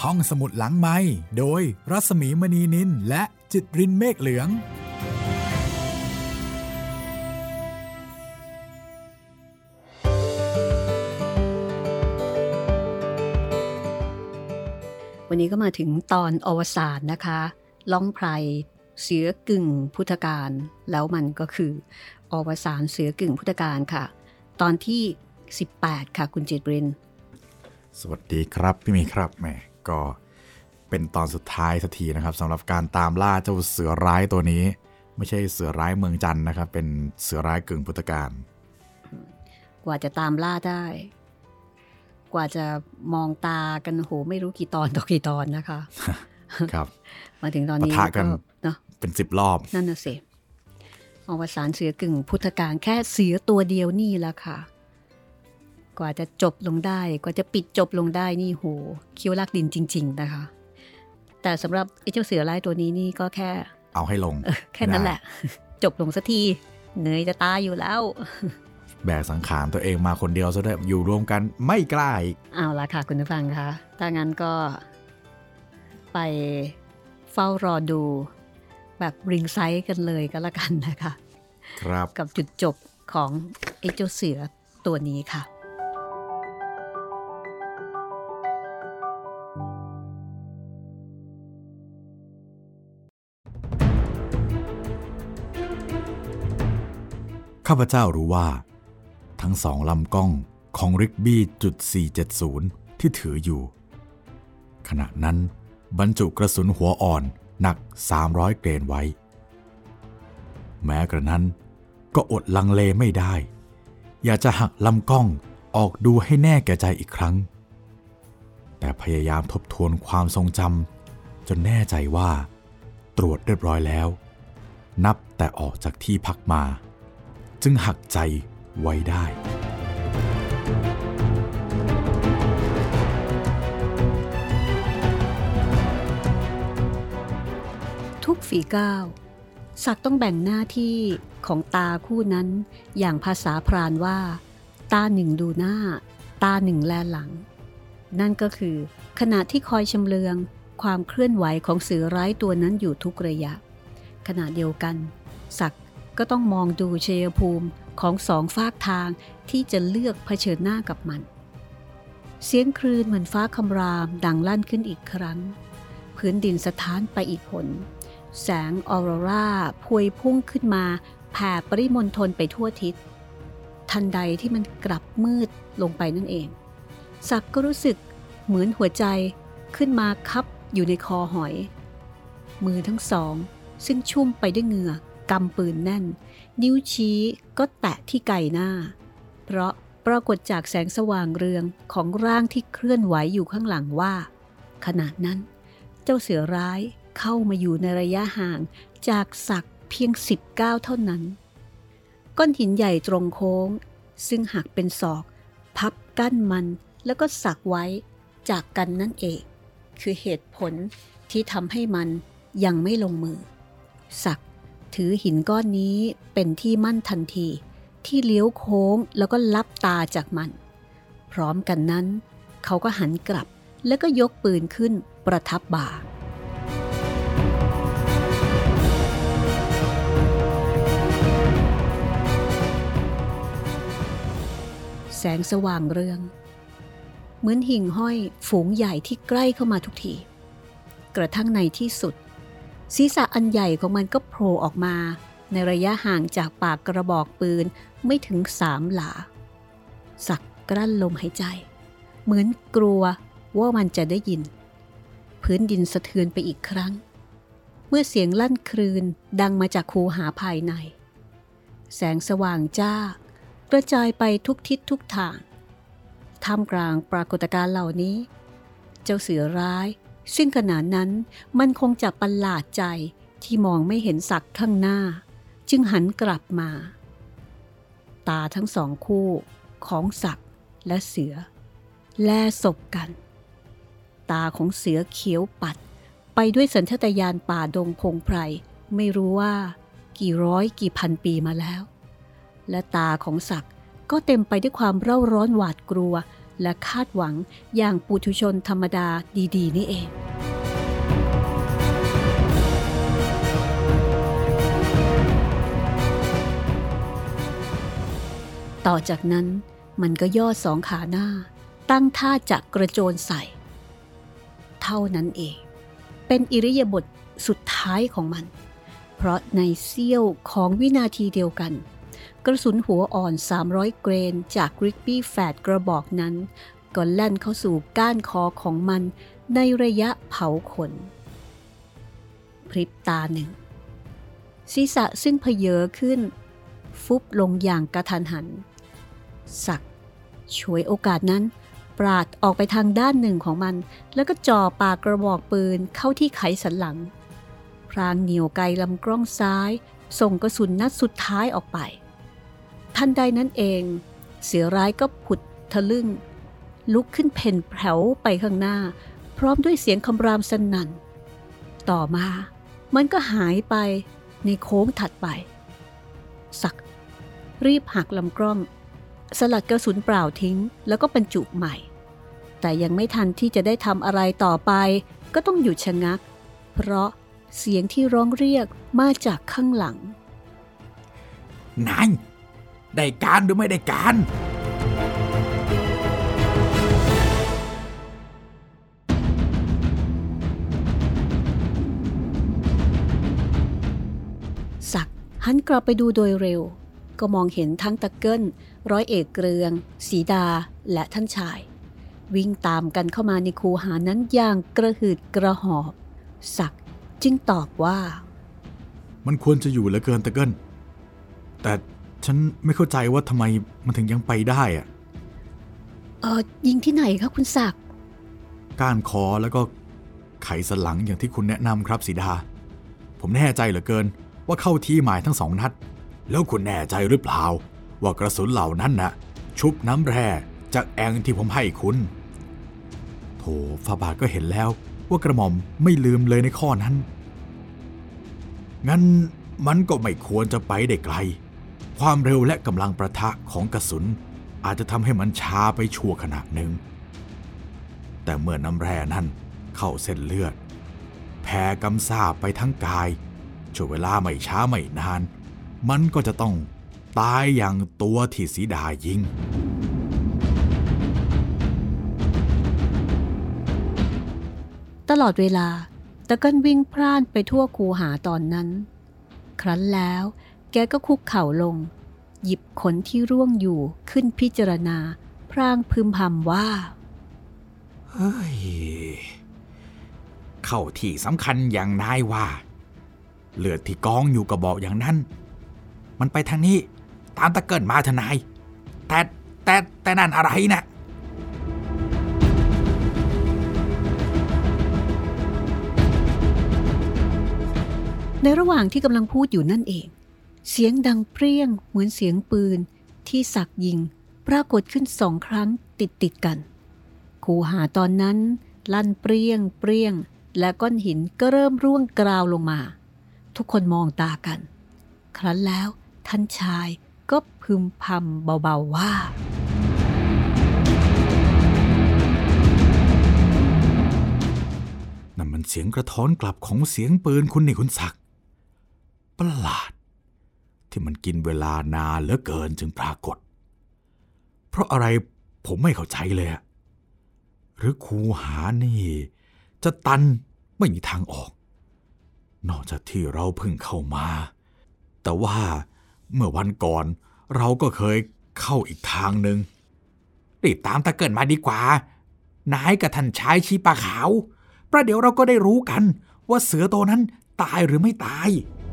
ห้องสมุดหลังไมค์โดยรัศมีมณีนินและจิตรินเมฆเหลืองวันนี้ก็มาถึงตอนอวสานนะคะล่องไพรเสือกึ่งพุทธกาลแล้วมันก็คืออวสานเสือกึ่งพุทธกาลค่ะตอนที่18ค่ะคุณจิตรินสวัสดีครับพี่มีครับแหมก็เป็นตอนสุดท้ายสักทีนะครับสำหรับการตามล่าเจ้าเสือร้ายตัวนี้ไม่ใช่เสือร้ายเมืองจันทร์นะครับเป็นเสือร้ายกึ่งพุทธกาลกว่าจะตามล่าได้กว่าจะมองตากันโหไม่รู้กี่ตอนต่อกี่ตอนนะคะครับมาถึงตอนนี้ปะทะกันเนาะเป็น10รอบนั่นน่ะสิอวสานเสือกึ่งพุทธกาลแค่เสือตัวเดียวนี่แหละค่ะกว่าจะจบลงได้กว่าจะปิดจบลงได้นี่โหเคี้ยวลากดินจริงๆนะคะแต่สำหรับไอ้เจ้าเสือร้ายตัวนี้นี่ก็แค่เอาให้ลงแค่นั้นแหละจบลงสักทีเหนื่อยจะตายอยู่แล้วแบกสังขารตัวเองมาคนเดียวซะด้วยอยู่รวมกันไม่กล้าอีกเอาละค่ะคุณผู้ฟังคะถ้างั้นก็ไปเฝ้ารอดูแบบริงไซส์กันเลยก็แล้วกันนะคะครับกับจุดจบของไอ้เจ้าเสือตัวนี้ค่ะข้าพเจ้ารู้ว่าทั้งสองลำกล้องของริกบี้จุด470ที่ถืออยู่ขณะนั้นบรรจุกระสุนหัวอ่อนหนัก300เกรนไว้แม้กระนั้นก็อดลังเลไม่ได้อยากจะหักลำกล้องออกดูให้แน่แก่ใจอีกครั้งแต่พยายามทบทวนความทรงจำจนแน่ใจว่าตรวจเรียบร้อยแล้วนับแต่ออกจากที่พักมาจึงหักใจไว้ได้ทุกฝีก้าวศักดิ์ต้องแบ่งหน้าที่ของตาคู่นั้นอย่างภาษาพรานว่าตาหนึ่งดูหน้าตาหนึ่งแลหลังนั่นก็คือขณะที่คอยชำเลืองความเคลื่อนไหวของเสือร้ายตัวนั้นอยู่ทุกระยะขณะเดียวกันศักดิ์ก็ต้องมองดูชัยภูมิของสองฝากทางที่จะเลือกเผชิญหน้ากับมันเสียงคลื่นเหมือนฟ้าคำรามดังลั่นขึ้นอีกครั้งพื้นดินสะท้านไปอีกหนแสงออโรราพวยพุ่งขึ้นมาแผ่ปริมณฑลไปทั่วทิศทันใดที่มันกลับมืดลงไปนั่นเองศักดิ์ก็รู้สึกเหมือนหัวใจขึ้นมาคับอยู่ในคอหอยมือทั้งสองซึ่งชุ่มไปด้วยเหงื่อกำปืนแน่นนิ้วชี้ก็แตะที่ไกหน้าเพราะปรากฏจากแสงสว่างเรืองของร่างที่เคลื่อนไหวอยู่ข้างหลังว่าขณะนั้นเจ้าเสือร้ายเข้ามาอยู่ในระยะห่างจากศักดิ์เพียง10 ก้าวเท่านั้นก้อนหินใหญ่ตรงโค้งซึ่งหักเป็นศอกพับกั้นมันแล้วก็สักไว้จากกันนั่นเองคือเหตุผลที่ทำให้มันยังไม่ลงมือศักดิ์ถือหินก้อนนี้เป็นที่มั่นทันทีที่เลี้ยวโค้งแล้วก็ลับตาจากมันพร้อมกันนั้นเขาก็หันกลับแล้วก็ยกปืนขึ้นประทับบ่าแสงสว่างเรืองเหมือนหิ่งห้อยฝูงใหญ่ที่ใกล้เข้ามาทุกทีกระทั่งในที่สุดศีรษะอันใหญ่ของมันก็โผล่ออกมาในระยะห่างจากปากกระบอกปืนไม่ถึง3 หลาศักดิ์กลั้นลมหายใจเหมือนกลัวว่ามันจะได้ยินพื้นดินสะเทือนไปอีกครั้งเมื่อเสียงลั่นครืนดังมาจากคูหาภายในแสงสว่างจ้ากระจายไปทุกทิศทุกทางท่ามกลางปรากฏการณ์เหล่านี้เจ้าเสือร้ายซึ่งขณะนั้นมันคงจะประหลาดใจที่มองไม่เห็นศักดิ์ข้างหน้าจึงหันกลับมาตาทั้งสองคู่ของศักดิ์และเสือแลสบกันตาของเสือเขียวปัดไปด้วยสัญชาตญาณป่าดงพงไพรไม่รู้ว่ากี่ร้อยกี่พันปีมาแล้วและตาของศักดิ์ก็เต็มไปด้วยความเร่าร้อนหวาดกลัวและคาดหวังอย่างปุถุชนธรรมดาดีๆนี่เองต่อจากนั้นมันก็ย่อสองขาหน้าตั้งท่าจะกระโจนใส่เท่านั้นเองเป็นอิริยาบถสุดท้ายของมันเพราะในเสี้ยวของวินาทีเดียวกันกระสุนหัวอ่อน300เกรนจากริกบี้แฝดกระบอกนั้นก็แล่นเข้าสู่ก้านคอของมันในระยะเผาขนพริบตาหนึ่งศีรษะซึ่งเพเยอขึ้นฟุบลงอย่างกระทันหันศักดิ์ฉวยโอกาสนั้นปราดออกไปทางด้านหนึ่งของมันแล้วก็จ่อปากกระบอกปืนเข้าที่ไขสันหลังพรางเหนี่ยวไกลำกล้องซ้ายส่งกระสุนนัดสุดท้ายออกไปทันใดนั้นเองเสือร้ายก็ผุดทะลึ่งลุกขึ้นเพ่นแผ่วไปข้างหน้าพร้อมด้วยเสียงคำรามสนั่นต่อมามันก็หายไปในโค้งถัดไปศักดิ์รีบหักลำกล้องสลัดกระสุนเปล่าทิ้งแล้วก็บรรจุใหม่แต่ยังไม่ทันที่จะได้ทำอะไรต่อไปก็ต้องหยุดชะงักเพราะเสียงที่ร้องเรียกมาจากข้างหลังนายได้การหรือไม่ได้การศักดิ์หันกลับไปดูโดยเร็วก็มองเห็นทั้งตะเกิ้ลร้อยเอกเกรืองสีดาและท่านชายวิ่งตามกันเข้ามาในคูหานั้นอย่างกระหืดกระหอบศักดิ์จึงตอบว่ามันควรจะอยู่เหลือเกินตะเกิ้ลแต่ฉันไม่เข้าใจว่าทำไมมันถึงยังไปได้อะยิงที่ไหนคะคุณศักดิ์ก้านคอแล้วก็ไขสันหลังอย่างที่คุณแนะนำครับสีดาผมแน่ใจเหลือเกินว่าเข้าที่หมายทั้ง2 นัดแล้วคุณแน่ใจหรือเปล่าว่ากระสุนเหล่านั้นน่ะชุบน้ำแร่จากแองที่ผมให้คุณโธ่ฝ่าบาทก็เห็นแล้วว่ากระหม่อมไม่ลืมเลยในข้อนั้นงั้นมันก็ไม่ควรจะไปได้ไกลความเร็วและกำลังประทะของกระสุนอาจจะทำให้มันช้าไปชั่วขณะหนึ่งแต่เมื่อน้ำแร่นั้นเข้าเส้นเลือดแผ่กำซาบไปทั้งกายช่วงเวลาไม่ช้าไม่นานมันก็จะต้องตายอย่างตัวที่สีดายิงตลอดเวลาตะเกิ้ลวิ่งพล่านไปทั่วคูหาตอนนั้นครั้นแล้วแกก็คุกเข่าลงหยิบขนที่ร่วงอยู่ขึ้นพิจารณาพรางพึมพำว่าเฮ้ยเข้าที่สำคัญอย่างนายว่าเลือดที่กองอยู่ก็บอกอย่างนั้นมันไปทางนี้ตามตะเกิ้ลมาทนายแต่นั่นอะไรนะในระหว่างที่กำลังพูดอยู่นั่นเองเสียงดังเปรี้ยงเหมือนเสียงปืนที่ศักดิ์ยิงปรากฏขึ้น2 ครั้งติดกันคูหาตอนนั้นลั่นเปรี้ยงและก้อนหินก็เริ่มร่วงกราวลงมาทุกคนมองตากันครั้นแล้วท่านชายก็พึมพำเบาๆว่านั่นมันเสียงกระท้อนกลับของเสียงปืนคุณนี่คุณศักดิ์ประหลาดที่มันกินเวลานานเหลือเกินจึงปรากฏเพราะอะไรผมไม่เข้าใจเลยอะหรือคูหานี่จะตันไม่มีทางออกนอกจากที่เราเพิ่งเข้ามาแต่ว่าเมื่อวันก่อนเราก็เคยเข้าอีกทางหนึ่งรีบตามตะเกิ้ลมาดีกว่านายกับท่านชายชี้ปลาขาวประเดี๋ยวเราก็ได้รู้กันว่าเสือตัวนั้นตายหรือไม่ตาย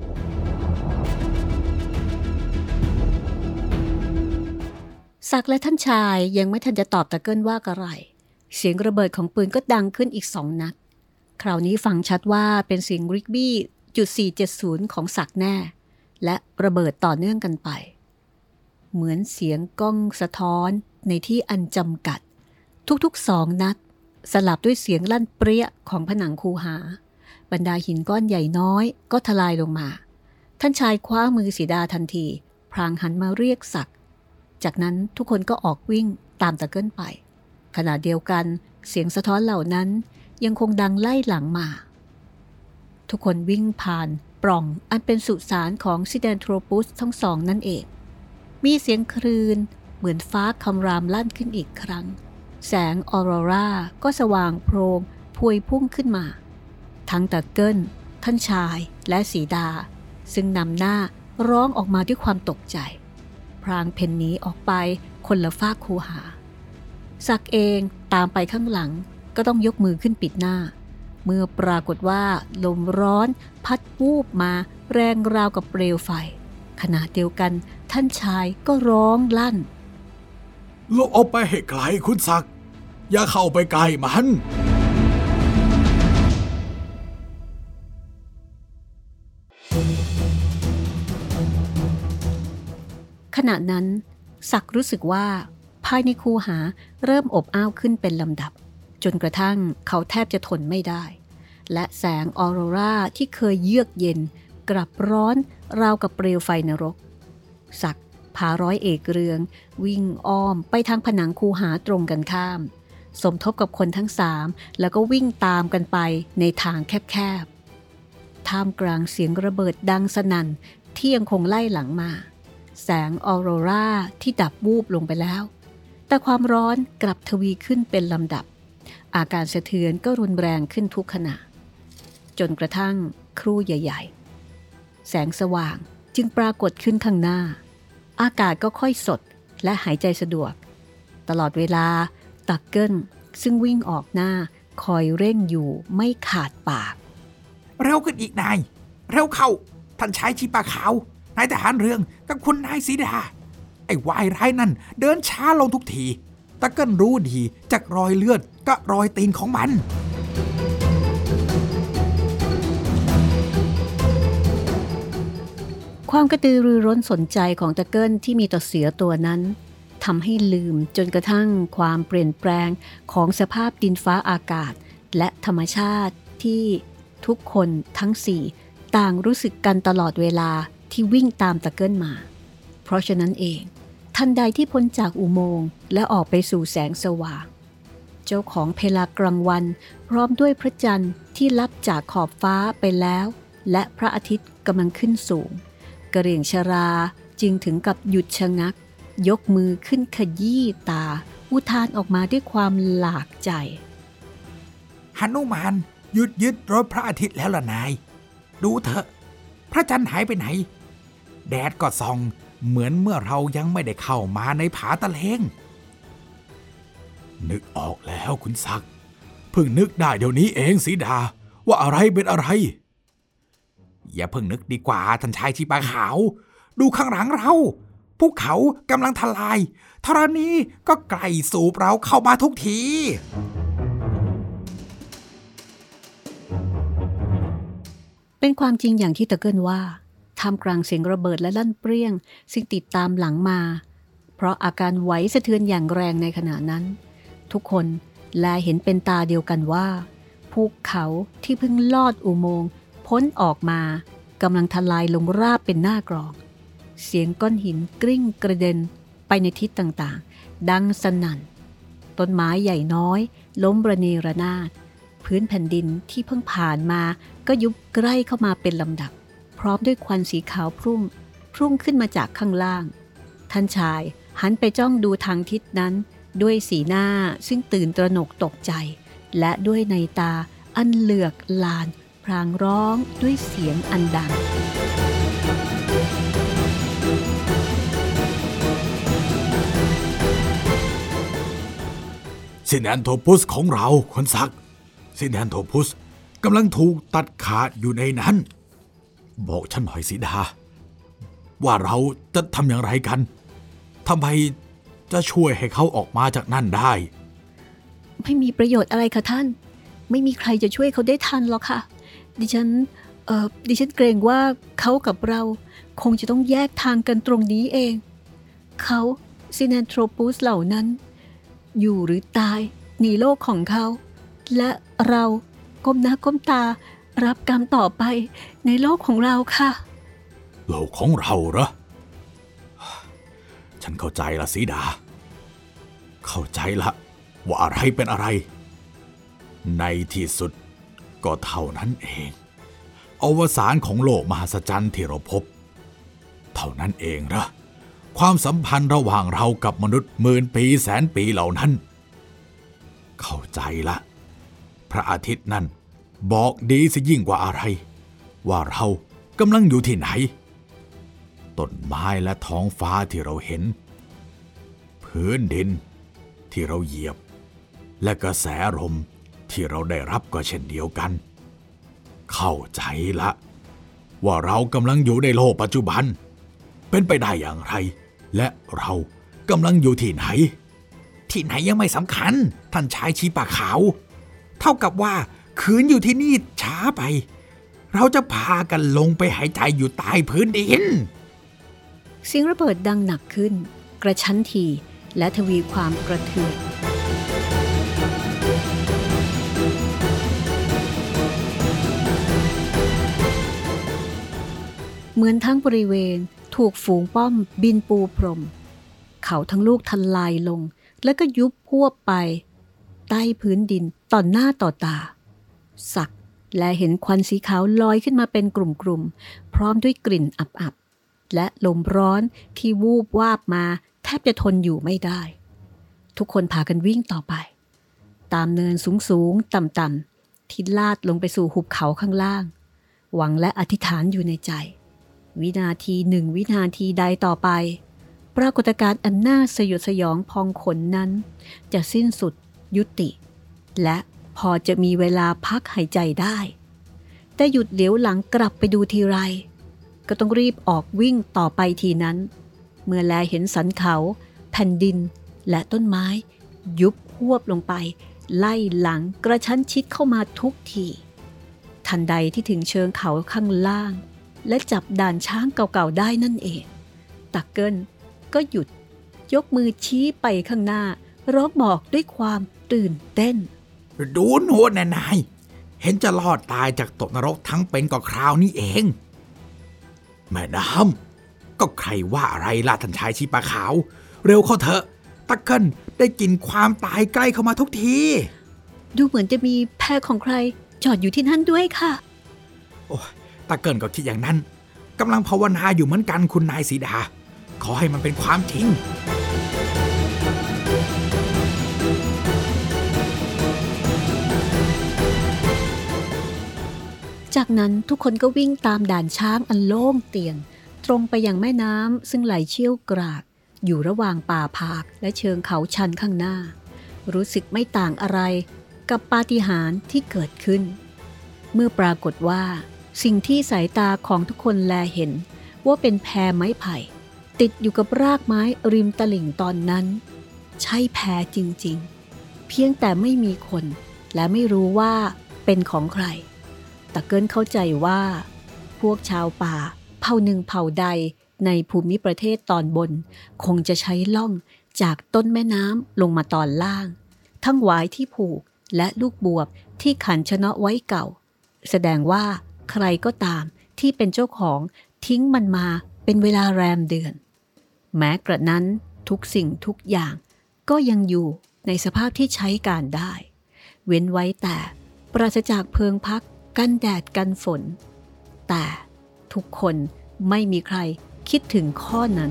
ศักดิ์และท่านชายยังไม่ทันจะตอบตะเกิ้ลว่าอะไรเสียงระเบิดของปืนก็ดังขึ้นอีก2 นัดคราวนี้ฟังชัดว่าเป็นเสียงริกบี้.470ของศักดิ์แน่และระเบิดต่อเนื่องกันไปเหมือนเสียงก้องสะท้อนในที่อันจำกัดทุกๆ2 นัดสลับด้วยเสียงลั่นเปรี้ยของผนังคูหาบรรดาหินก้อนใหญ่น้อยก็ทลายลงมาท่านชายคว้ามือสีดาทันทีพลางหันมาเรียกศักดิ์จากนั้นทุกคนก็ออกวิ่งตามตะเกิ้ลไปขณะเดียวกันเสียงสะท้อนเหล่านั้นยังคงดังไล่หลังมาทุกคนวิ่งผ่านปล่องอันเป็นสุสานของซิแดนโทรปุสทั้งสองนั่นเองมีเสียงคลื่นเหมือนฟ้าคำรามลั่นขึ้นอีกครั้งแสงออโรราก็สว่างโพลงพวยพุ่งขึ้นมาทั้งตะเกิลท่านชายและสีดาซึ่งนำหน้าร้องออกมาด้วยความตกใจพรางเพ่นหนีออกไปคนละฟากคูหาศักดิ์เองตามไปข้างหลังก็ต้องยกมือขึ้นปิดหน้าเมื่อปรากฏว่าลมร้อนพัดวูบมาแรงราวกับเปลวไฟขณะเดียวกันท่านชายก็ร้องลั่นหลบออกไปให้ไกลคุณศักดิ์อย่าเข้าไปใกล้มันขณะนั้นศักดิ์รู้สึกว่าภายในคูหาเริ่มอบอ้าวขึ้นเป็นลำดับจนกระทั่งเขาแทบจะทนไม่ได้และแสงออโรราที่เคยเยือกเย็นกลับร้อนราวกับเปลวไฟนรกศักดิ์พาร้อยเอกเรืองวิ่งอ้อมไปทางผนังคูหาตรงกันข้ามสมทบกับคนทั้ง3แล้วก็วิ่งตามกันไปในทางแคบๆท่ามกลางเสียงระเบิดดังสนั่นที่ยังคงไล่หลังมาแสงออโรราที่ดับวูบลงไปแล้วแต่ความร้อนกลับทวีขึ้นเป็นลำดับอาการสะเทือนก็รุนแรงขึ้นทุกขณะจนกระทั่งครู่ใหญ่ๆแสงสว่างจึงปรากฏขึ้นข้างหน้าอากาศก็ค่อยสดและหายใจสะดวกตลอดเวลาตักเกิลซึ่งวิ่งออกหน้าคอยเร่งอยู่ไม่ขาดปากเร็วขึ้นอีกนายเร็วเข้าท่านชายชีปาขาวนายทหารเรืองกับคุณนายสีดาไอ้วายร้ายนั่นเดินช้าลงทุกทีตะเกิลรู้ดีจากรอยเลือดก็รอยตีนของมันความกระตือรือร้นสนใจของตะเกิลที่มีต่อเสือตัวนั้นทำให้ลืมจนกระทั่งความเปลี่ยนแปลงของสภาพดินฟ้าอากาศและธรรมชาติที่ทุกคนทั้ง4ต่างรู้สึกกันตลอดเวลาที่วิ่งตามตะเกิลมาเพราะฉะนั้นเองทันใดที่พ้นจากอุโมงค์และออกไปสู่แสงสว่างเจ้าของเพลากลางวันพร้อมด้วยพระจันทร์ที่ลับจากขอบฟ้าไปแล้วและพระอาทิตย์กำลังขึ้นสูงกระเหรี่ยงชราจึงถึงกับหยุดชะงักยกมือขึ้นขยี้ตาอุทานออกมาด้วยความหลากใจหนุมานหยุดยึดรถพระอาทิตย์แล้วล่ะนายดูเถอะพระจันทร์หายไปไหนแดดก็ส่องเหมือนเมื่อเรายังไม่ได้เข้ามาในผาตะเลงนึกออกแล้วคุณศักดิ์เพิ่งนึกได้เดี๋ยวนี้เองสีดาว่าอะไรเป็นอะไรอย่าเพิ่งนึกดีกว่าท่านชายชีปาขาวดูข้างหลังเราภูเขากำลังทลายธรณีก็ใกล้สูบเราเข้ามาทุกทีเป็นความจริงอย่างที่ตะเกิลว่าท่ามกลางเสียงระเบิดและลั่นเปรี้ยงซึ่งติดตามหลังมาเพราะอาการไหวสะเทือนอย่างแรงในขณะนั้นทุกคนแลเห็นเป็นตาเดียวกันว่าภูเขาที่เพิ่งลอดอุโมงค์พ้นออกมากำลังทลายลงราบเป็นหน้ากรองเสียงก้อนหินกลิ้งกระเด็นไปในทิศต่างๆดังสนั่นต้นไม้ใหญ่น้อยล้มระเนระนาดพื้นแผ่นดินที่เพิ่งผ่านมาก็ยุบใกล้เข้ามาเป็นลำดับพร้อมด้วยควันสีขาวพุ่งขึ้นมาจากข้างล่างท่านชายหันไปจ้องดูทางทิศนั้นด้วยสีหน้าซึ่งตื่นตระหนกตกใจและด้วยในตาอันเหลือกลานพรางร้องด้วยเสียงอันดังซินแอนโทพุสของเราคุณศักดิ์ซินแอนโทพุสกำลังถูกตัดขาดอยู่ในนั้นบอกฉันหน่อยสีดาว่าเราจะทำอย่างไรกันทำไมจะช่วยให้เขาออกมาจากนั่นได้ไม่มีประโยชน์อะไรค่ะท่านไม่มีใครจะช่วยเขาได้ทันหรอกค่ะดิฉันเกรงว่าเขากับเราคงจะต้องแยกทางกันตรงนี้เองเขาซินแอนโทรปุสเหล่านั้นอยู่หรือตายในโลกของเขาและเราก้มหน้าก้มตารับกรรมต่อไปในโลกของเราค่ะโลกของเราเหรอฉันเข้าใจละสีดาเข้าใจละว่าอะไรเป็นอะไรในที่สุดก็เท่านั้นเองอวสานของโลกมหัศจรรย์ที่เราพบเท่านั้นเองเหรอความสัมพันธ์ระหว่างเรากับมนุษย์หมื่นปีแสนปีเหล่านั้นเข้าใจละพระอาทิตย์นั่นบอกดีสิยิ่งกว่าอะไรว่าเรากำลังอยู่ที่ไหนต้นไม้และท้องฟ้าที่เราเห็นพื้นดินที่เราเหยียบและกระแสลมที่เราได้รับก็เช่นเดียวกันเข้าใจละว่าเรากำลังอยู่ในโลกปัจจุบันเป็นไปได้อย่างไรและเรากำลังอยู่ที่ไหนที่ไหนยังไม่สำคัญท่านชายชีปากขาวเท่ากับว่าคืนอยู่ที่นี่ช้าไปเราจะพากันลงไปหายใจอยู่ใต้พื้นดินเสียงระเบิดดังหนักขึ้นกระชั้นทีและทวีความกระเทือนเหมือนทั้งบริเวณถูกฝูงป้อมบินปูพรมเขาทั้งลูกทลายลงแล้วก็ยุบพวบไปใต้พื้นดินต่อหน้าต่อตาสักและเห็นควันสีขาวลอยขึ้นมาเป็นกลุ่มๆพร้อมด้วยกลิ่นอับๆและลมร้อนที่วูบวาบมาแทบจะทนอยู่ไม่ได้ทุกคนพากันวิ่งต่อไปตามเนินสูงๆต่ำๆที่ลาดลงไปสู่หุบเขาข้างล่างหวังและอธิษฐานอยู่ในใจวินาทีหนึ่งวินาทีใดต่อไปปรากฏการณ์อันน่าสยดสยองพองขนนั้นจะสิ้นสุดยุติและพอจะมีเวลาพักหายใจได้แต่หยุดเหลียวหลังกลับไปดูทีไรก็ต้องรีบออกวิ่งต่อไปทีนั้นเมื่อแลเห็นสันเขาแผ่นดินและต้นไม้ยุบหวบลงไปไล่หลังกระชั้นชิดเข้ามาทุกทีทันใดที่ถึงเชิงเขาข้างล่างและจับด่านช้างเก่าๆได้นั่นเองตักเกิลก็หยุดยกมือชี้ไปข้างหน้าร้องบอกด้วยความตื่นเต้นดูโน่นนายเห็นจะรอดตายจากตกนรกทั้งเป็นก็คราวนี้เองแม่ดำก็ใครว่าอะไรล่ะท่านชายชีปะขาวเร็วเข้าเถอะตักเกิลได้กลิ่นความตายใกล้เข้ามาทุกทีดูเหมือนจะมีแพของใครจอดอยู่ที่นั่นด้วยค่ะโอ้ตักเกิลก็คิดอย่างนั้นกำลังภาวนาอยู่เหมือนกันคุณนายสีดาขอให้มันเป็นความจริงจากนั้นทุกคนก็วิ่งตามด่านช้างอันโล่งเตียนตรงไปยังแม่น้ำซึ่งไหลเชี่ยวกรากอยู่ระหว่างป่าพากและเชิงเขาชันข้างหน้ารู้สึกไม่ต่างอะไรกับปาฏิหาริย์ที่เกิดขึ้นเมื่อปรากฏว่าสิ่งที่สายตาของทุกคนแลเห็นว่าเป็นแพไม้ไผ่ติดอยู่กับรากไม้ริมตลิ่งตอนนั้นใช่แพจริงๆเพียงแต่ไม่มีคนและไม่รู้ว่าเป็นของใครตักเกิลเข้าใจว่าพวกชาวป่าเผ่าหนึ่งเผ่าใดในภูมิประเทศตอนบนคงจะใช้ล่องจากต้นแม่น้ำลงมาตอนล่างทั้งหวายที่ผูกและลูกบวบที่ขันชะเนาะไว้เก่าแสดงว่าใครก็ตามที่เป็นเจ้าของทิ้งมันมาเป็นเวลาแรมเดือนแม้กระนั้นทุกสิ่งทุกอย่างก็ยังอยู่ในสภาพที่ใช้การได้เว้นไว้แต่ปราศจากเพิงพักกันแดดกันฝนแต่ทุกคนไม่มีใครคิดถึงข้อนั้น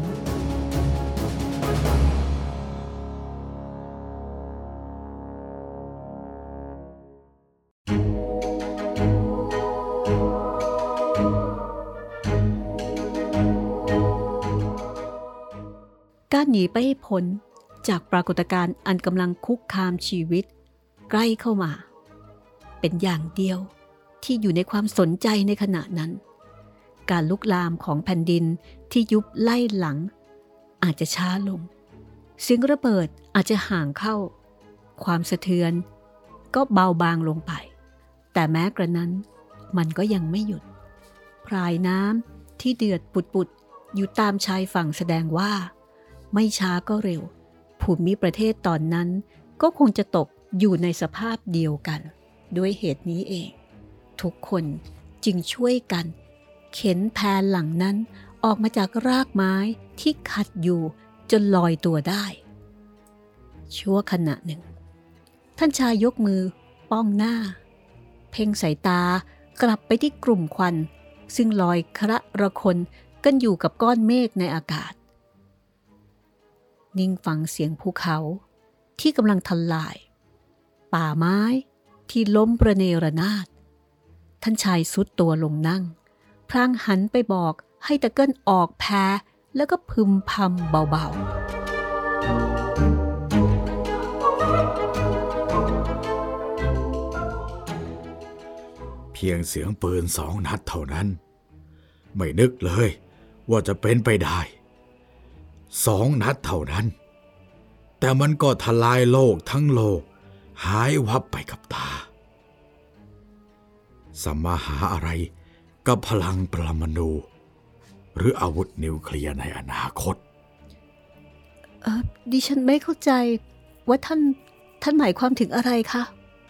การหนีไปให้พ้นจากปรากฏการณ์อันกำลังคุกคามชีวิตใกล้เข้ามาเป็นอย่างเดียวที่อยู่ในความสนใจในขณะนั้นการลุกลามของแผ่นดินที่ยุบไล่หลังอาจจะช้าลงเสียงระเบิดอาจจะห่างเข้าความสะเทือนก็เบาบางลงไปแต่แม้กระนั้นมันก็ยังไม่หยุดพรายน้ำที่เดือดปุดๆอยู่ตามชายฝั่งแสดงว่าไม่ช้าก็เร็วภูมิประเทศตอนนั้นก็คงจะตกอยู่ในสภาพเดียวกันด้วยเหตุนี้เองทุกคนจึงช่วยกันเข็นแพหลังนั้นออกมาจากรากไม้ที่ขัดอยู่จนลอยตัวได้ชั่วขณะหนึ่งท่านชายยกมือป้องหน้าเพ่งสายตากลับไปที่กลุ่มควันซึ่งลอยคระระคนกันอยู่กับก้อนเมฆในอากาศนิ่งฟังเสียงภูเขาที่กำลังทลายป่าไม้ที่ล้มประเนระนาดท่านชายสุดตัวลงนั่งพลางหันไปบอกให้ตะเกิ้ลออกแพแล้วก็พึมพำเบาเพียงเสียงปืน2 นัดเท่านั้นไม่นึกเลยว่าจะเป็นไปได้2 นัดเท่านั้นแต่มันก็ทลายโลกทั้งโลกหายวับไปกับตาสมมาหาอะไรกับพลังปรมาณูหรืออาวุธนิวเคลียร์ในอนาคตดิฉันไม่เข้าใจว่าท่านหมายความถึงอะไรคะ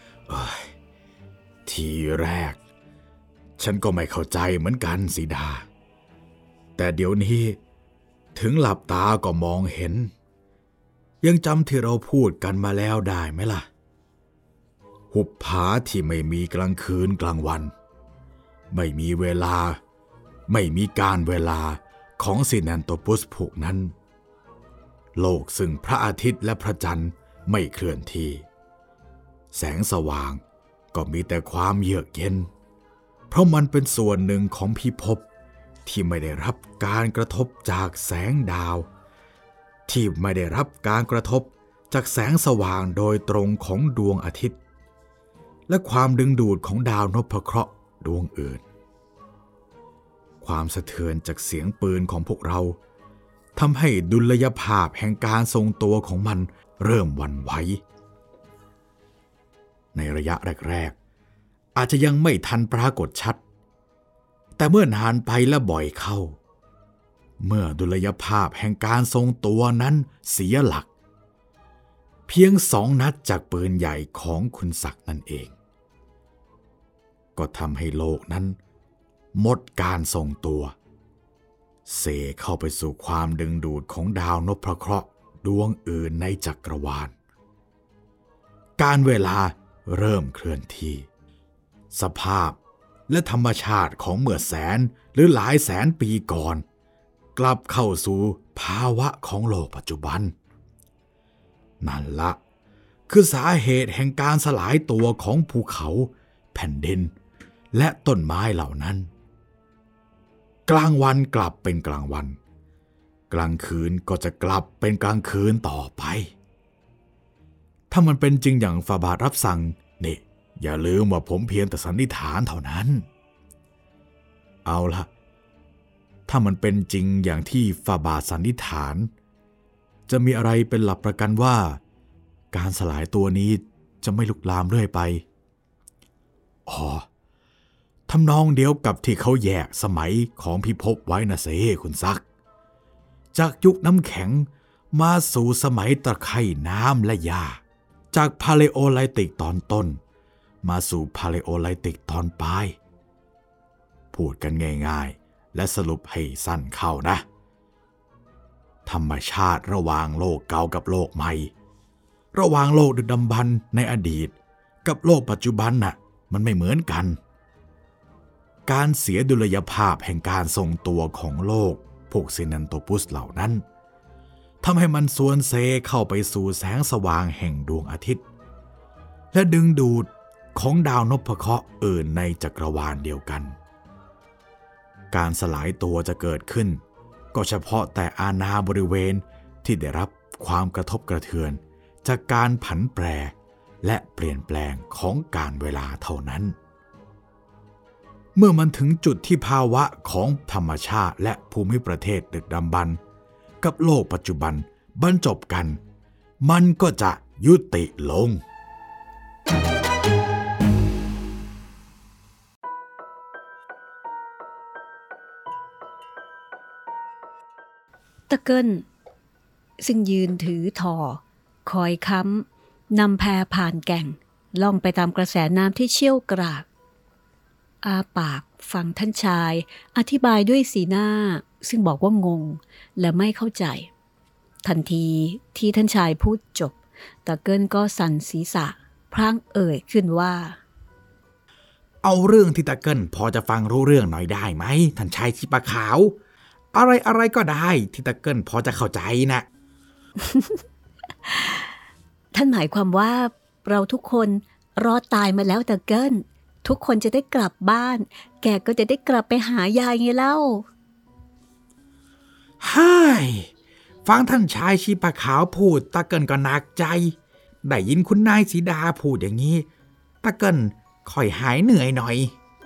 ทีแรกฉันก็ไม่เข้าใจเหมือนกันสีดาแต่เดี๋ยวนี้ถึงหลับตาก็มองเห็นยังจำที่เราพูดกันมาแล้วได้ไหมล่ะหุบผาที่ไม่มีกลางคืนกลางวันไม่มีเวลาไม่มีการเวลาของซิแนนโตปุสพวกนั้นโลกซึ่งพระอาทิตย์และพระจันทร์ไม่เคลื่อนที่แสงสว่างก็มีแต่ความเยือกเย็นเพราะมันเป็นส่วนหนึ่งของพิภพที่ไม่ได้รับการกระทบจากแสงดาวที่ไม่ได้รับการกระทบจากแสงสว่างโดยตรงของดวงอาทิตย์และความดึงดูดของดาวนพเคราะห์ดวงอื่นความสะเทือนจากเสียงปืนของพวกเราทำให้ดุลยภาพแห่งการทรงตัวของมันเริ่มหวั่นไหวในระยะแรกๆอาจจะยังไม่ทันปรากฏชัดแต่เมื่อนานไปและบ่อยเข้าเมื่อดุลยภาพแห่งการทรงตัวนั้นเสียหลักเพียง2 นัดจากปืนใหญ่ของคุณศักดิ์นั่นเองก็ทำให้โลกนั้นหมดการทรงตัวเซเข้าไปสู่ความดึงดูดของดาวนพเคราะห์ดวงอื่นในจักรวาลการเวลาเริ่มเคลื่อนที่สภาพและธรรมชาติของเมื่อแสนหรือหลายแสนปีก่อนกลับเข้าสู่ภาวะของโลกปัจจุบันนั่นละคือสาเหตุแห่งการสลายตัวของภูเขาแผ่นดินและต้นไม้เหล่านั้นกลางวันกลับเป็นกลางวันกลางคืนก็จะกลับเป็นกลางคืนต่อไปถ้ามันเป็นจริงอย่างฟาบาทรับสั่งนี่อย่าลืมว่าผมเพียงแต่สันนิษฐานเท่านั้นเอาละถ้ามันเป็นจริงอย่างที่ฟาบาทสันนิษฐานจะมีอะไรเป็นหลักประกันว่าการสลายตัวนี้จะไม่ลุกลามเรื่อยไปทำนองเดียวกับที่เขาแยกสมัยของพิภพไว้นะเซ่คุณซักจากยุคน้ำแข็งมาสู่สมัยตะไคร่น้ำและหญ้าจากพาเลโอไลติกตอนต้นมาสู่พาเลโอไลติกตอนปลายพูดกันง่ายๆและสรุปให้สั้นเข้านะธรรมชาติระหว่างโลกเก่ากับโลกใหม่ระหว่างโลกดึกดำบรรพ์ในอดีตกับโลกปัจจุบันน่ะมันไม่เหมือนกันการเสียดุลยภาพแห่งการทรงตัวของโลกพวกซินันโตปุสเหล่านั้นทำให้มันส่วนเซเข้าไปสู่แสงสว่างแห่งดวงอาทิตย์และดึงดูดของดาวนพเคราะห์อื่นในจักรวาลเดียวกันการสลายตัวจะเกิดขึ้นก็เฉพาะแต่อาณาบริเวณที่ได้รับความกระทบกระเทือนจากการผันแปรและเปลี่ยนแปลงของกาลเวลาเท่านั้นเมื่อมันถึงจุดที่ภาวะของธรรมชาติและภูมิประเทศดึกดำบรรพ์กับโลกปัจจุบันบรรจบกันมันก็จะยุติลงตะเกิ้ลซึ่งยืนถือถอคอยค้ำนำแพผ่านแก่งล่องไปตามกระแสน้ำที่เชี่ยวกรากอาปากฟังท่านชายอธิบายด้วยสีหน้าซึ่งบอกว่างงและไม่เข้าใจทันทีที่ท่านชายพูดจบตะเกิ้ลก็สั่นศีรษะพรั่งเอ่ยขึ้นว่าเอาเรื่องที่ตะเกิลพอจะฟังรู้เรื่องหน่อยได้ไหมท่านชายชีปะขาวอะไรก็ได้ที่ตะเกิลพอจะเข้าใจนะท่านหมายความว่าเราทุกคนรอดตายมาแล้วตะเกิลทุกคนจะได้กลับบ้านแกก็จะได้กลับไปหายายไงเล่าฮ่ายฟังท่านชายชีปะขาวพูดตะเกิลก็หนักใจได้ยินคุณนายสีดาพูดอย่างนี้ตะเกิลค่อยหายเหนื่อยหน่อย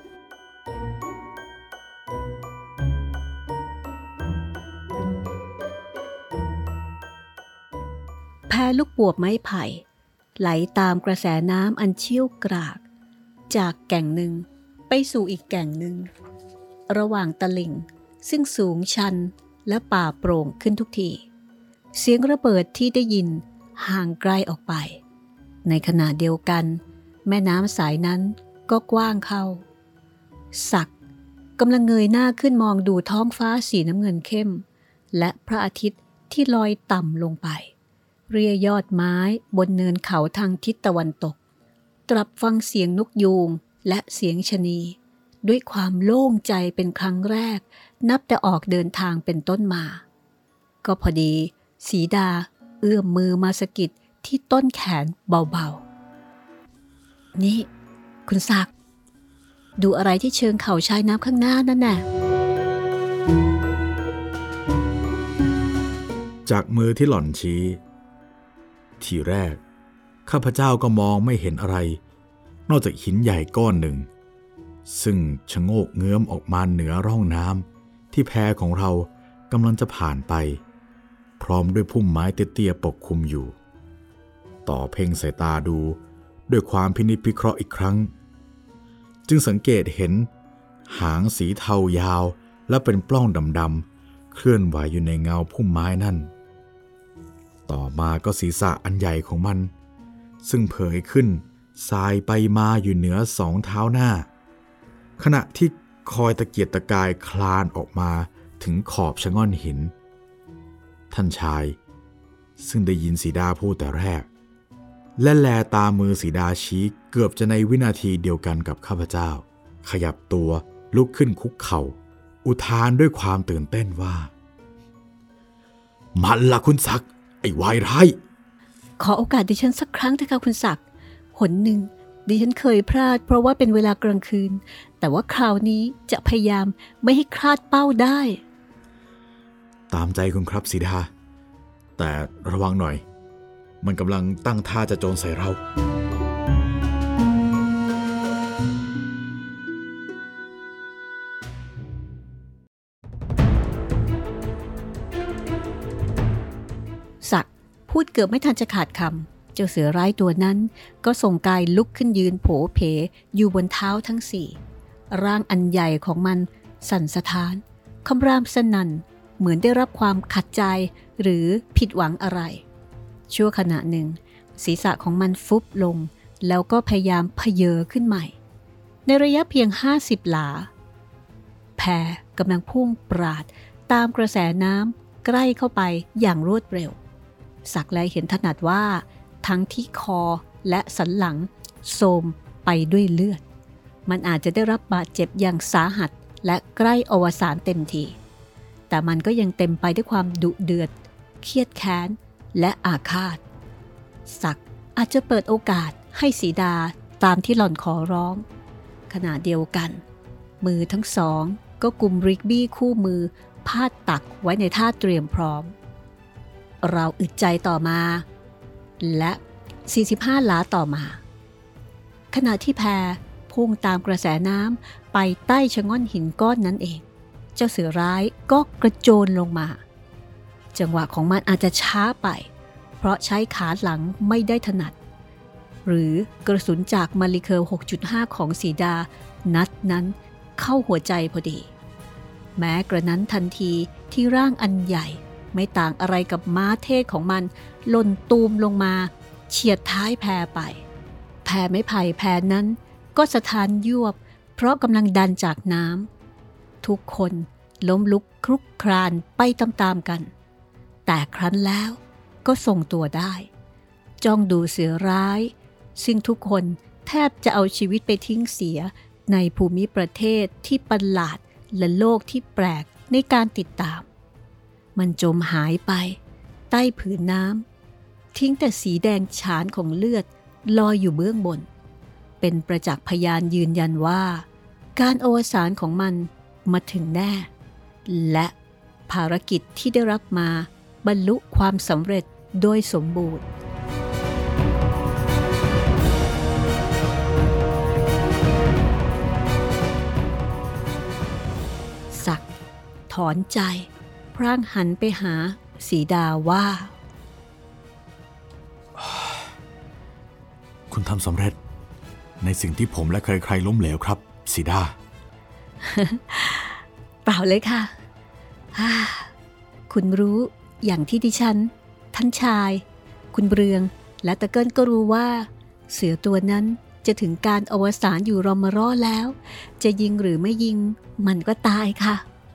แพลูกบวบไม้ไผ่ไหลตามกระแสน้ำอันเชี่ยวกรากจากแก่งหนึ่งไปสู่อีกแก่งหนึ่งระหว่างตลิ่งซึ่งสูงชันและป่าโปร่งขึ้นทุกทีเสียงระเบิดที่ได้ยินห่างไกลออกไปในขณะเดียวกันแม่น้ำสายนั้นก็กว้างเข้าศักดิ์กำลังเงยหน้าขึ้นมองดูท้องฟ้าสีน้ำเงินเข้มและพระอาทิตย์ที่ลอยต่ำลงไปเรียยอดไม้บนเนินเขาทางทิศตะวันตกตรับฟังเสียงนกยูงและเสียงชะนีด้วยความโล่งใจเป็นครั้งแรกนับแต่ออกเดินทางเป็นต้นมาก็พอดีสีดาเอื้อมมือมาสะกิดที่ต้นแขนเบาๆนี่คุณศักดิ์ดูอะไรที่เชิงเขาชายน้ำข้างหน้านั่นน่ะจากมือที่หล่อนชี้ทีแรกข้าพเจ้าก็มองไม่เห็นอะไรนอกจากหินใหญ่ก้อนหนึ่งซึ่งชะโงกเงื้อมออกมาเหนือร่องน้ำที่แพของเรากำลังจะผ่านไปพร้อมด้วยพุ่มไม้เตี้ยๆปกคลุมอยู่ต่อเพ่งสายตาดูด้วยความพินิจพิเคราะห์อีกครั้งจึงสังเกตเห็นหางสีเทายาวและเป็นปล้องดำๆเคลื่อนไหวอยู่ในเงาพุ่มไม้นั่นต่อมาก็ศีรษะอันใหญ่ของมันซึ่งเผยขึ้นสายไปมาอยู่เหนือสองเท้าหน้าขณะที่คอยตะเกียกตะกายคลานออกมาถึงขอบชะง่อนหินท่านชายซึ่งได้ยินสีดาพูดแต่แรกและแลตามือสีดาชี้เกือบจะในวินาทีเดียวกันกับข้าพเจ้าขยับตัวลุกขึ้นคุกเข่าอุทานด้วยความตื่นเต้นว่ามันล่ะคุณศักดิ์ไอ้วายร้ายขอโอกาสดิฉันสักครั้งเถอะค่ะคุณศักดิ์หนหนึ่งดิฉันเคยพลาดเพราะว่าเป็นเวลากลางคืนแต่ว่าคราวนี้จะพยายามไม่ให้คลาดเป้าได้ตามใจคุณครับสีดาแต่ระวังหน่อยมันกำลังตั้งท่าจะโจรใส่เราศักดิ์พูดเกือบไม่ทันจะขาดคำเจ้าเสือร้ายตัวนั้นก็ส่งกายลุกขึ้นยืนโผเพอยู่บนเท้าทั้งสี่ร่างอันใหญ่ของมันสั่นสะท้านคำรามสนั่นเหมือนได้รับความขัดใจหรือผิดหวังอะไรชั่วขณะหนึ่งศีรษะของมันฟุบลงแล้วก็พยายามเพเยอขึ้นใหม่ในระยะเพียง50 หลาแพกำลังพุ่งปราดตามกระแสน้ำใกล้เข้าไปอย่างรวดเร็วศักดิ์แลเห็นถนัดว่าทั้งที่คอและสันหลังโทรมไปด้วยเลือดมันอาจจะได้รับบาดเจ็บอย่างสาหัสและใกล้อวสานเต็มทีแต่มันก็ยังเต็มไปด้วยความดุเดือดเครียดแค้นและอาฆาตศักดิ์อาจจะเปิดโอกาสให้สีดาตามที่หล่อนขอร้องขณะเดียวกันมือทั้งสองก็กุมริกบี้คู่มือพาดตักไว้ในท่าเตรียมพร้อมเราอึดใจต่อมาและ45 หลาต่อมาขณะที่แพพุ่งตามกระแสน้ำไปใต้ชะง่อนหินก้อนนั้นเองเจ้าเสือร้ายก็กระโจนลงมาจังหวะของมันอาจจะช้าไปเพราะใช้ขาหลังไม่ได้ถนัดหรือกระสุนจากมาริเคอร์ 6.5 ของสีดานัดนั้นเข้าหัวใจพอดีแม้กระนั้นทันทีที่ร่างอันใหญ่ไม่ต่างอะไรกับม้าเทศของมันหล่นตูมลงมาเฉียดท้ายแพไปแพไม้ไผ่แพนั้นก็สะท้านยวบเพราะกำลังดันจากน้ำทุกคนล้มลุกคลุกคลานไปตามๆกันแต่ครั้นแล้วก็ทรงตัวได้จ้องดูเสือร้ายซึ่งทุกคนแทบจะเอาชีวิตไปทิ้งเสียในภูมิประเทศที่ประหลาดและโลกที่แปลกในการติดตามมันจมหายไปใต้ผืนน้ำทิ้งแต่สีแดงฉานของเลือดลอยอยู่เบื้องบนเป็นประจักษ์พยานยืนยันว่าการอวสานของมันมาถึงแน่และภารกิจที่ได้รับมาบรรลุความสำเร็จโดยสมบูรณ์ศักดิ์ถอนใจพร่างหันไปหาสีดาว่าคุณทำสำเร็จในสิ่งที่ผมและใครๆล้มเหลวครับสีดาเปล่าเลยค่ะคุณรู้อย่างที่ดิฉันท่านชายคุณเรืองและตะเกิลก็รู้ว่าเสือตัวนั้นจะถึงการอวสานอยู่รอมารอแล้วจะยิงหรือไม่ยิงมันก็ตายค่ะ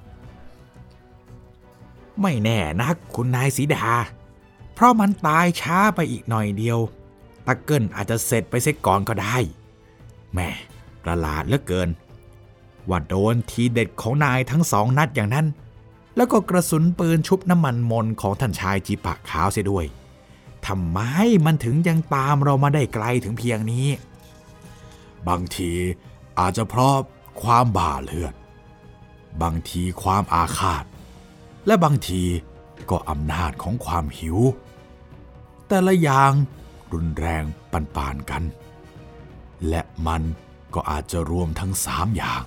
ไม่แน่นักคุณนายสีดาเพราะมันตายช้าไปอีกหน่อยเดียวตะเกิลอาจจะเสร็จไปเสียก่อนก็ได้แม่ประหลาดเหลือเกินว่าโดนทีเด็ดของนายทั้ง2 นัดอย่างนั้นแล้วก็กระสุนปืนชุบน้ำมันมนของท่านชายจีปะขาวเสียด้วยทำไมมันถึงยังตามเรามาได้ไกลถึงเพียงนี้บางทีอาจจะเพราะความบ้าเลือดบางทีความอาฆาตและบางทีก็อำนาจของความหิวแต่ละอย่างรุนแรงปานๆกันและมันก็อาจจะรวมทั้ง3 อย่าง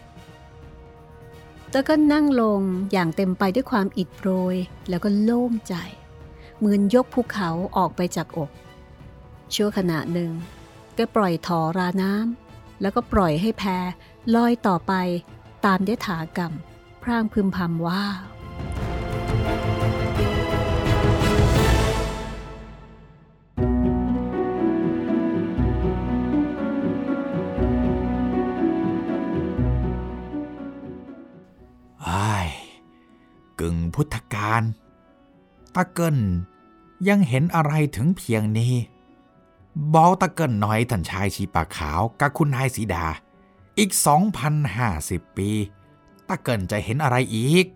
แต่ก็นั่งลงอย่างเต็มไปด้วยความอิดโรยแล้วก็โล่งใจเหมือนยกภูเขาออกไปจากอกชั่วขณะหนึ่งก็ปล่อยถอราน้ำแล้วก็ปล่อยให้แพลอยต่อไปตามยถากรรมพร่างพึมพำว่ากึ่งพุทธกาลตะเกิลยังเห็นอะไรถึงเพียงนี้บอกตะเกิลหน่อยท่านชายชีปะขาวกับคุณนายสีดาอีก 2,050 ปีตะเกิลจะเห็นอะไรอีก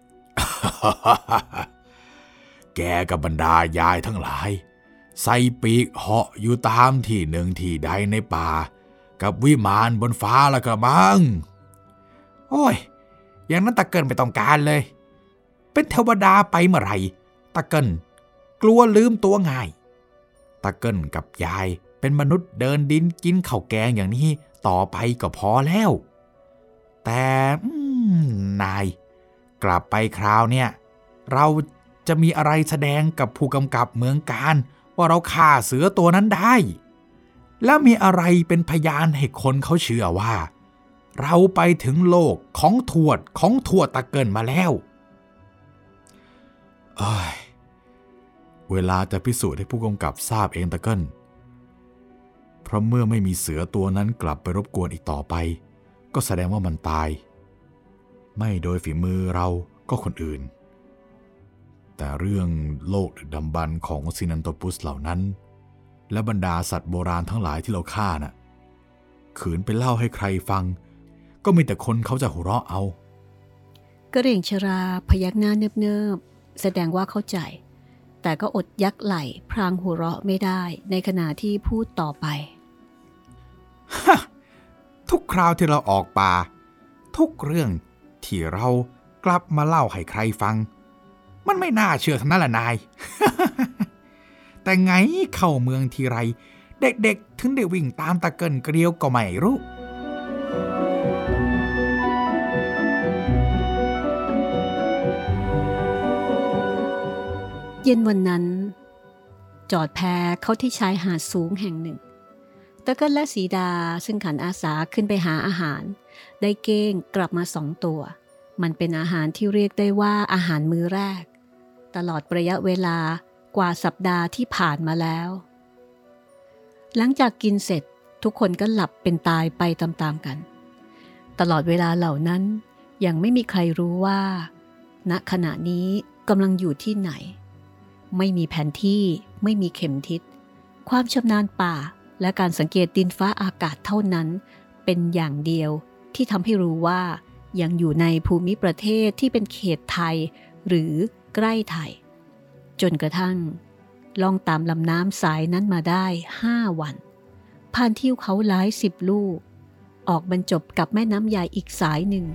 แกกับบรรดายายทั้งหลายใส่ปีกเหาะอยู่ตามที่หนึ่งที่ใดในป่ากับวิมานบนฟ้าละกระมังโอ้ยอย่างนั้นตะเกิลไม่ต้องการเลยเป็นเทวดาไปเมื่อไหร่ตะเกิลกลัวลืมตัวง่ายตะเกิลกับยายเป็นมนุษย์เดินดินกินข้าวแกงอย่างนี้ต่อไปก็พอแล้วแต่นายกลับไปคราวเนี่ยเราจะมีอะไรแสดงกับผู้กำกับเมืองการว่าเราฆ่าเสือตัวนั้นได้แล้วมีอะไรเป็นพยานให้คนเขาเชื่อว่าเราไปถึงโลกของทวดตะเกิลมาแล้วเวลาจะพิสูจน์ให้ผู้กำกับทราบเองตะเกิลเพราะเมื่อไม่มีเสือตัวนั้นกลับไปรบกวนอีกต่อไปก็แสดงว่ามันตายไม่โดยฝีมือเราก็คนอื่นแต่เรื่องโลกดึกดำบรรพ์ของซินันโตปุสเหล่านั้นและบรรดาสัตว์โบราณทั้งหลายที่เราฆ่าน่ะขืนไปเล่าให้ใครฟังก็มีแต่คนเขาจะหัวเราะเอากระเหรี่ยงชราพยักหน้าเนิบๆแสดงว่าเข้าใจแต่ก็อดยักไหล่พรางหัวเราะไม่ได้ในขณะที่พูดต่อไปทุกคราวที่เราออกป่าทุกเรื่องที่เรากลับมาเล่าให้ใครฟังมันไม่น่าเชื่อทั้งนั้นแหละนาย แต่ไงเข้าเมืองทีไรเด็กๆถึงได้วิ่งตามตะเกิลเกลียวก็ไม่รู้เย็นวันนั้นจอดแพเข้าที่ชายหาดสูงแห่งหนึ่งตะเกิลและสีดาซึ่งขันอาสาขึ้นไปหาอาหารได้เก้งกลับมา2 ตัวมันเป็นอาหารที่เรียกได้ว่าอาหารมื้อแรกตลอดระยะเวลากว่าสัปดาห์ที่ผ่านมาแล้วหลังจากกินเสร็จทุกคนก็หลับเป็นตายไปตามๆกันตลอดเวลาเหล่านั้นยังไม่มีใครรู้ว่าณขณะนี้กำลังอยู่ที่ไหนไม่มีแผนที่ไม่มีเข็มทิศความชำนาญป่าและการสังเกตดินฟ้าอากาศเท่านั้นเป็นอย่างเดียวที่ทำให้รู้ว่ายังอยู่ในภูมิประเทศที่เป็นเขตไทยหรือใกล้ไทยจนกระทั่งล่องตามลำน้ำสายนั้นมาได้5 วันผ่านทิวเขาหลาย10 ลูกออกบรรจบกับแม่น้ำใหญ่อีกสายหนึ่ง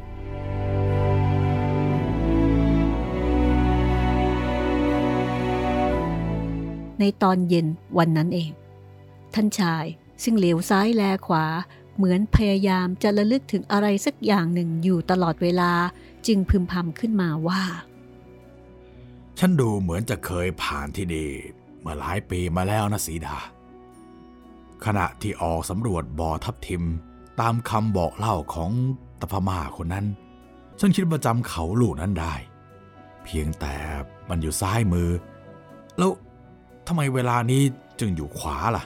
ในตอนเย็นวันนั้นเองท่านชายซึ่งเหลียวซ้ายแลขวาเหมือนพยายามจะระลึกถึงอะไรสักอย่างหนึ่งอยู่ตลอดเวลาจึงพึมพำขึ้นมาว่าฉันดูเหมือนจะเคยผ่านที่นี่เมื่อหลายปีมาแล้วนะสีดาขณะที่ออกสำรวจบ่อทับทิมตามคำบอกเล่าของตะพม่าคนนั้นฉันคิดว่าจำเขาลูกนั้นได้เพียงแต่มันอยู่ซ้ายมือแล้วทำไมเวลานี้จึงอยู่ขวาล่ะ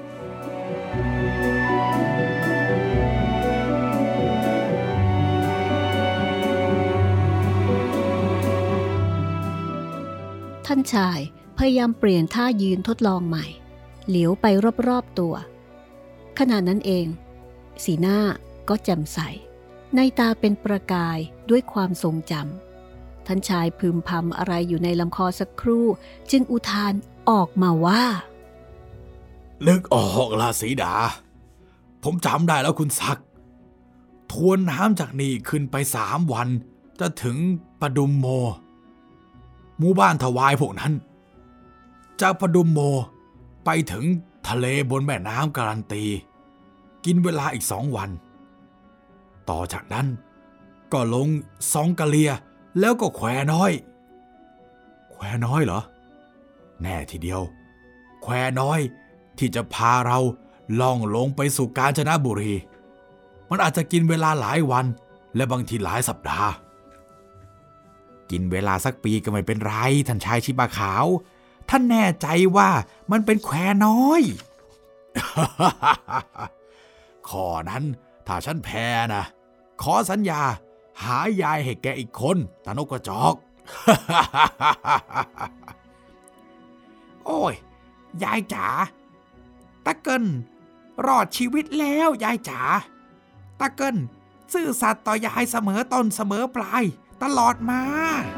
ท่านชายพยายามเปลี่ยนท่ายืนทดลองใหม่เหลียวไปรอบๆตัวขณะนั้นเองสีหน้าก็แจ่มใสในตาเป็นประกายด้วยความทรงจำท่านชายพึมพำอะไรอยู่ในลำคอสักครู่จึงอุทานออกมาว่านึกออกละสีดาผมจำได้แล้วคุณศักดิ์ทวนน้ำจากนี่ขึ้นไป3 วันจะถึงปดุมโมหมู่บ้านถวายพวกนั้นจากปดุมโมไปถึงทะเลบนแม่น้ำการันตีกินเวลาอีก2 วันต่อจากนั้นก็ลงซองกะเลียแล้วก็แควน้อยเหรอแน่ทีเดียวแควน้อยที่จะพาเราล่องลงไปสู่กาญจนบุรีมันอาจจะกินเวลาหลายวันและบางทีหลายสัปดาห์กินเวลาสักปีก็ไม่เป็นไรท่านชายชิบะขาวท่านแน่ใจว่ามันเป็นแควน้อย ข้อนั้นถ้าฉันแพ้นะขอสัญญาหายายให้แกอีกคนตานกกระจอกโอ้ยยายจ๋าตะเกิลรอดชีวิตแล้วยายจ๋าตะเกิลซื่อสัตย์ต่อยายเสมอต้นเสมอปลายตลอดมา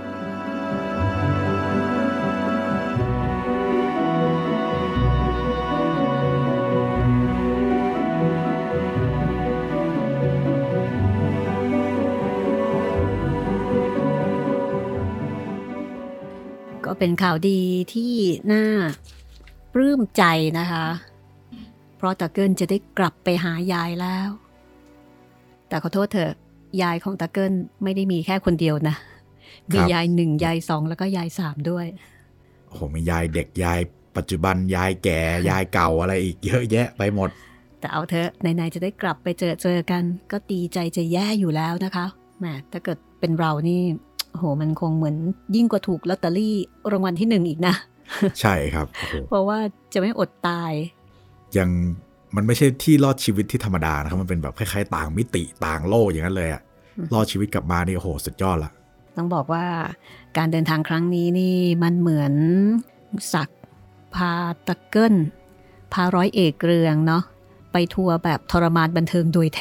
ก็เป็นข่าวดีที่น่าปลื้มใจนะคะเพราะตาเกิลจะได้กลับไปหายายแล้วแต่ขอโทษเถอะยายของตาเกิลไม่ได้มีแค่คนเดียวนะมียาย1ยาย2แล้วก็ยาย3ด้วยโอ้โหมียายเด็กยายปัจจุบันยายแก่ยายเก่าอะไรอีกเยอะแยะไปหมดแต่เอาเถอะไหนๆจะได้กลับไปเจอกันก็ดีใจจะแย่อยู่แล้วนะคะแหมถ้าเกิดเป็นเรานี่โหมันคงเหมือนยิ่งกว่าถูกลอตเตอรี่รางวัลที่1อีกนะใช่ครับเพราะว่าจะไม่อดตายยังมันไม่ใช่ที่รอดชีวิตที่ธรรมดานะครับมันเป็นแบบคล้ายๆต่างมิติต่างโลกอย่างนั้นเลยอะรอดชีวิตกลับมานี่โอ้โหสุดยอดละต้องบอกว่าการเดินทางครั้งนี้นี่มันเหมือนศักดิ์พาตะเกิลพาร้อยเอกเรืองเนาะไปทัวร์แบบทรมานบันเทิงโดยแท้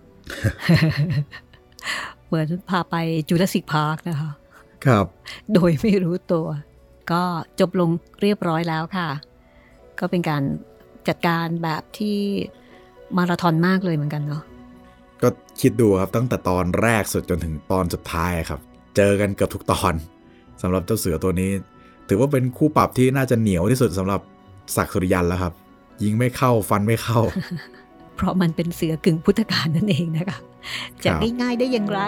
เหมือนพาไปจูราสสิกพาร์คนะคะครับโดยไม่รู้ตัวก็จบลงเรียบร้อยแล้วค่ะก็เป็นการจัดการแบบที่มาราธอนมากเลยเหมือนกันเนาะก็คิดดูครับตั้งแต่ตอนแรกสุดจนถึงตอนสุดท้ายครับเจอกันเกือบทุกตอนสำหรับเจ้าเสือตัวนี้ถือว่าเป็นคู่ปรับที่น่าจะเหนียวที่สุดสำหรับศักดิ์สุริยันแล้วครับยิงไม่เข้าฟันไม่เข้าเพราะมันเป็นเสือกึ่งพุทธกาลนั่นเองนะคะจะง่ายๆได้อย่างไร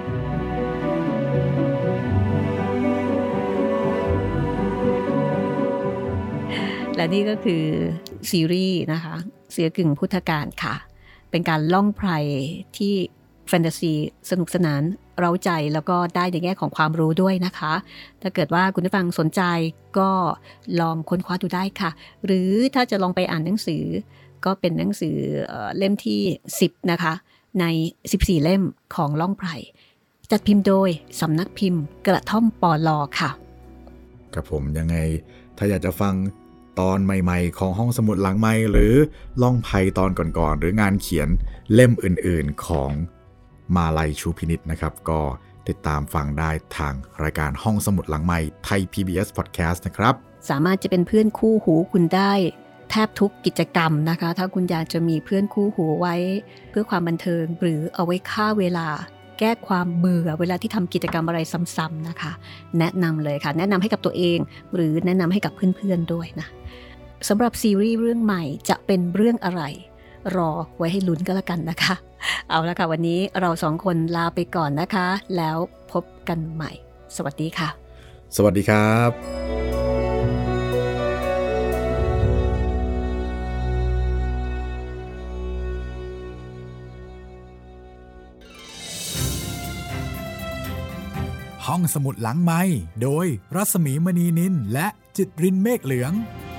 และนี่ก็คือซีรีส์นะคะเสือกึ่งพุทธกาลค่ะเป็นการล่องไพรที่แฟนตาซีสนุกสนานเร้าใจแล้วก็ได้ในแง่ของความรู้ด้วยนะคะถ้าเกิดว่าคุณผู้ฟังสนใจก็ลองค้นคว้าดูได้ค่ะหรือถ้าจะลองไปอ่านหนังสือก็เป็นหนังสือเล่มที่10นะคะใน14เล่มของล่องไพรจัดพิมพ์โดยสำนักพิมพ์กระท่อมปลอค่ะครับผมยังไงถ้าอยากจะฟังตอนใหม่ๆของห้องสมุดหลังไมค์หรือล่องไพตอนก่อนๆหรืองานเขียนเล่มอื่นๆของมาลัยชูพินิจนะครับก็ติดตามฟังได้ทางรายการห้องสมุดหลังไมค์ไทย PBS Podcast นะครับสามารถจะเป็นเพื่อนคู่หูคุณได้แทบทุกกิจกรรมนะคะถ้าคุณอยากจะมีเพื่อนคู่หูไว้เพื่อความบันเทิงหรือเอาไว้ฆ่าเวลาแก้ความเบื่อเวลาที่ทำกิจกรรมอะไรซ้ำๆนะคะแนะนำเลยค่ะแนะนำให้กับตัวเองหรือแนะนำให้กับเพื่อนๆด้วยนะสำหรับซีรีส์เรื่องใหม่จะเป็นเรื่องอะไรรอไว้ให้ลุ้นก็แล้วกันนะคะเอาละค่ะวันนี้เราสองคนลาไปก่อนนะคะแล้วพบกันใหม่สวัสดีค่ะสวัสดีครับห้องสมุดหลังไมค์โดยรัศมีมณีนินและจิตรินเมฆเหลือง